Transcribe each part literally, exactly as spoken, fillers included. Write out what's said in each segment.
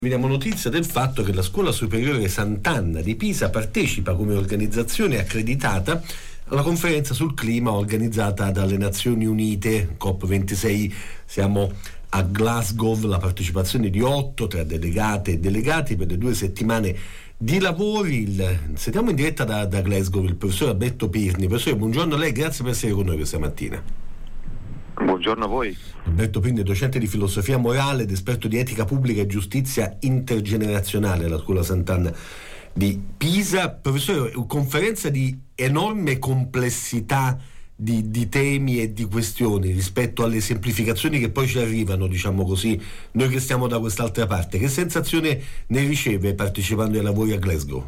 Diamo notizia del fatto che la Scuola Superiore Sant'Anna di Pisa partecipa come organizzazione accreditata alla conferenza sul clima organizzata dalle Nazioni Unite, COP ventisei. Siamo a Glasgow, la partecipazione di otto tra delegate e delegati per le due settimane di lavori. Il, sentiamo in diretta da, da Glasgow il professor Alberto Pirni. Professore, buongiorno a lei, grazie per essere con noi questa mattina. Buongiorno a voi. Alberto Pirni, docente di filosofia morale ed esperto di etica pubblica e giustizia intergenerazionale alla Scuola Sant'Anna di Pisa. Professore, conferenza di enorme complessità di, di temi e di questioni rispetto alle semplificazioni che poi ci arrivano, diciamo così, noi che stiamo da quest'altra parte. Che sensazione ne riceve partecipando ai lavori a Glasgow?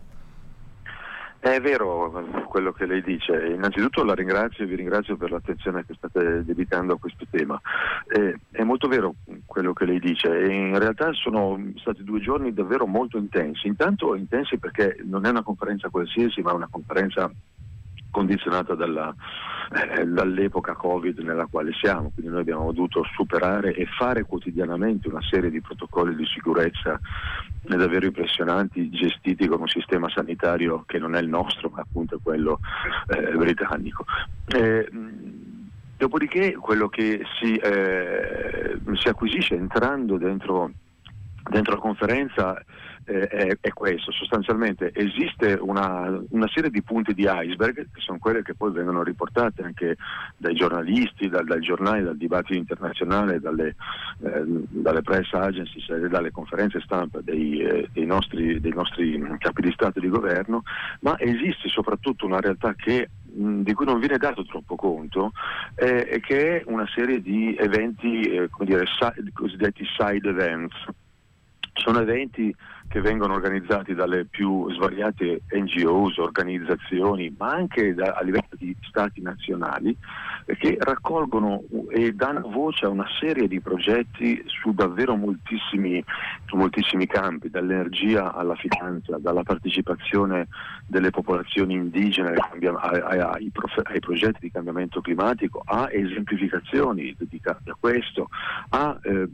È vero quello che lei dice. Innanzitutto la ringrazio e vi ringrazio per l'attenzione che state dedicando a questo tema. Eh, è molto vero quello che lei dice e in realtà sono stati due giorni davvero molto intensi. Intanto intensi perché non è una conferenza qualsiasi, ma una conferenza condizionata dalla, eh, dall'epoca Covid nella quale siamo, quindi noi abbiamo dovuto superare e fare quotidianamente una serie di protocolli di sicurezza davvero impressionanti, gestiti con un sistema sanitario che non è il nostro, ma appunto è quello eh, britannico. Eh, dopodiché quello che si, eh, si acquisisce entrando dentro dentro la conferenza eh, è, è questo: sostanzialmente esiste una, una serie di punti di iceberg che sono quelle che poi vengono riportate anche dai giornalisti, dal, dai giornali, dal dibattito internazionale, dalle, eh, dalle press agencies, dalle conferenze stampa dei, eh, dei, nostri, dei nostri capi di Stato e di governo, ma esiste soprattutto una realtà che di cui non viene dato troppo conto, eh, che è una serie di eventi, eh, come dire, si, cosiddetti side events. Sono eventi che vengono organizzati dalle più svariate N G Os, organizzazioni, ma anche da, a livello di stati nazionali, eh, che raccolgono e danno voce a una serie di progetti su davvero moltissimi, su moltissimi campi, dall'energia alla finanza, dalla partecipazione delle popolazioni indigene ai, ai, ai, ai progetti di cambiamento climatico, a esemplificazioni dedicate a questo, a eh,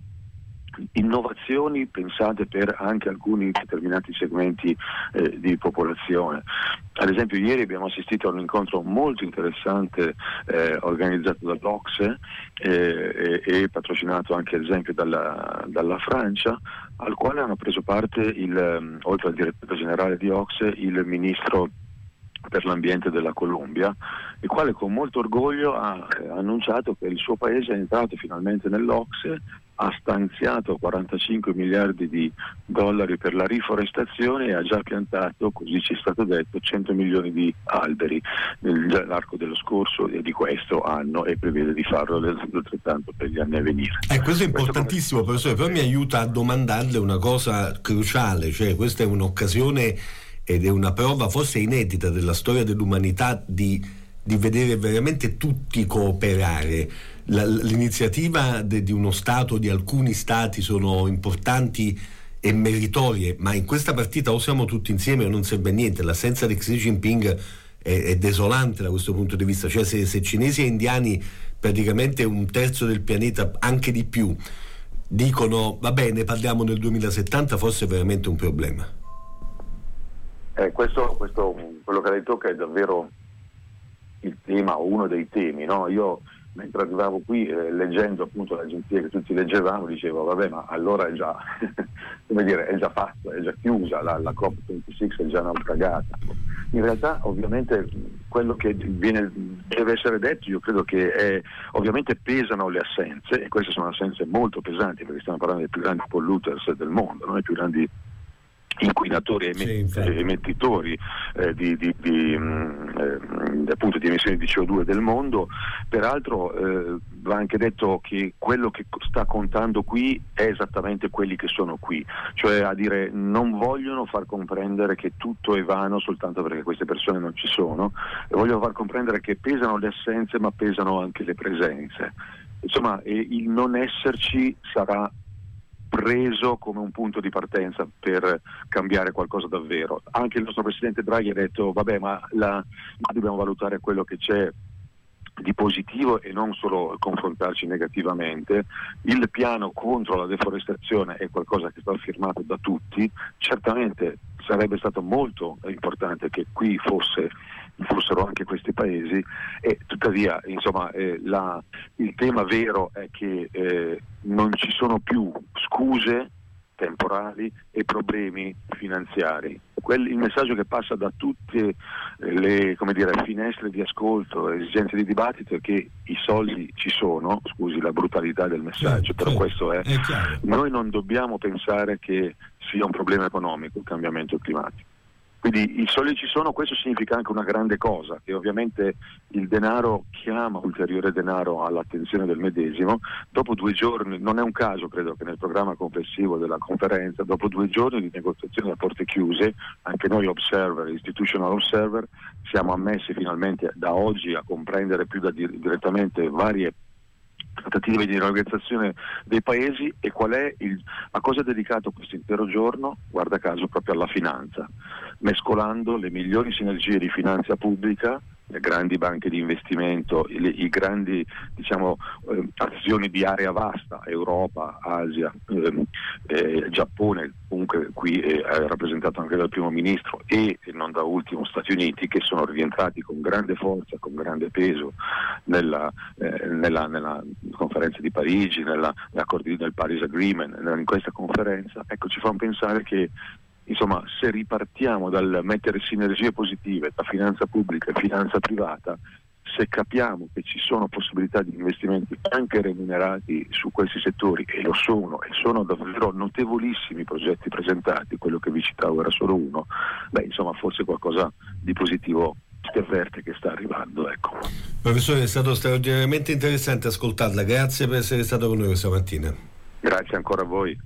innovazioni pensate per anche alcuni determinati segmenti eh, di popolazione. Ad esempio ieri abbiamo assistito a un incontro molto interessante eh, organizzato dall'O C S E eh, e, e patrocinato anche ad esempio dalla, dalla Francia, al quale hanno preso parte il, oltre al direttore generale di O C S E, il ministro per l'ambiente della Colombia, il quale con molto orgoglio ha eh, annunciato che il suo paese è entrato finalmente nell'O C S E, ha stanziato quarantacinque miliardi di dollari per la riforestazione e ha già piantato, così ci è stato detto, cento milioni di alberi nell'arco dello scorso e di questo anno, e prevede di farlo altrettanto per gli anni a venire. Eh, questo è importantissimo, questo professore, però mi aiuta a domandarle una cosa cruciale, cioè questa è un'occasione ed è una prova forse inedita della storia dell'umanità di, di vedere veramente tutti cooperare. La, l'iniziativa de, di uno Stato, di alcuni Stati, sono importanti e meritorie, ma in questa partita o siamo tutti insieme o non serve a niente. L'assenza di Xi Jinping è, è desolante da questo punto di vista, cioè se, se cinesi e indiani, praticamente un terzo del pianeta, anche di più, dicono va bene, parliamo nel duemilasettanta, forse è veramente un problema. Eh, questo, questo, quello che hai detto che è davvero il tema o uno dei temi, no? Io mentre arrivavo qui eh, leggendo appunto l'agenzia che tutti leggevamo, dicevo vabbè, ma allora è già come dire, è già fatto, è già chiusa la, la COP ventisei, è già naufragata. In realtà ovviamente quello che viene, deve essere detto, io credo che è, ovviamente pesano le assenze, e queste sono assenze molto pesanti perché stiamo parlando dei più grandi polluters del mondo, no? I più grandi inquinatori e emet- sì, emettitori eh, di, di, di, mh, eh, appunto di emissioni di C O due del mondo. Peraltro eh, va anche detto che quello che sta contando qui è esattamente quelli che sono qui, cioè a dire non vogliono far comprendere che tutto è vano soltanto perché queste persone non ci sono, e vogliono far comprendere che pesano le assenze ma pesano anche le presenze. Insomma, eh, il non esserci sarà preso come un punto di partenza per cambiare qualcosa davvero. Anche il nostro presidente Draghi ha detto vabbè, ma, la, ma dobbiamo valutare quello che c'è di positivo e non solo confrontarci negativamente. Il piano contro la deforestazione è qualcosa che sta firmato da tutti, certamente sarebbe stato molto importante che qui fosse, fossero anche questi paesi, e tuttavia insomma eh, la, il tema vero è che eh, non ci sono più scuse temporali e problemi finanziari. Quel, il messaggio che passa da tutte le, come dire, finestre di ascolto, esigenze di dibattito, è che i soldi ci sono, scusi la brutalità del messaggio, certo, però certo, questo è, è chiaro. Noi non dobbiamo pensare che sia un problema economico il cambiamento climatico. Quindi i soldi ci sono, questo significa anche una grande cosa, che ovviamente il denaro chiama ulteriore denaro all'attenzione del medesimo. Dopo due giorni, non è un caso credo che nel programma complessivo della conferenza, dopo due giorni di negoziazioni a porte chiuse, anche noi observer, institutional observer, siamo ammessi finalmente da oggi a comprendere più da dir- direttamente varie trattative di riorganizzazione dei paesi. E qual è il, a cosa è dedicato questo intero giorno? Guarda caso proprio alla finanza, mescolando le migliori sinergie di finanza pubblica, le grandi banche di investimento, i, i grandi diciamo eh, azioni di area vasta, Europa, Asia, ehm, eh, Giappone, comunque qui è, è rappresentato anche dal primo ministro, e, e non da ultimo Stati Uniti, che sono rientrati con grande forza, con grande peso nella, eh, nella, nella conferenza di Parigi, nella, nel Paris Agreement, in questa conferenza. Ecco, ci fanno pensare che insomma, se ripartiamo dal mettere sinergie positive tra finanza pubblica e finanza privata, se capiamo che ci sono possibilità di investimenti anche remunerati su questi settori, e lo sono, e sono davvero notevolissimi i progetti presentati, quello che vi citavo era solo uno, beh insomma forse qualcosa di positivo si avverte che sta arrivando. Ecco. Professore, è stato straordinariamente interessante ascoltarla, grazie per essere stato con noi questa mattina. Grazie ancora a voi.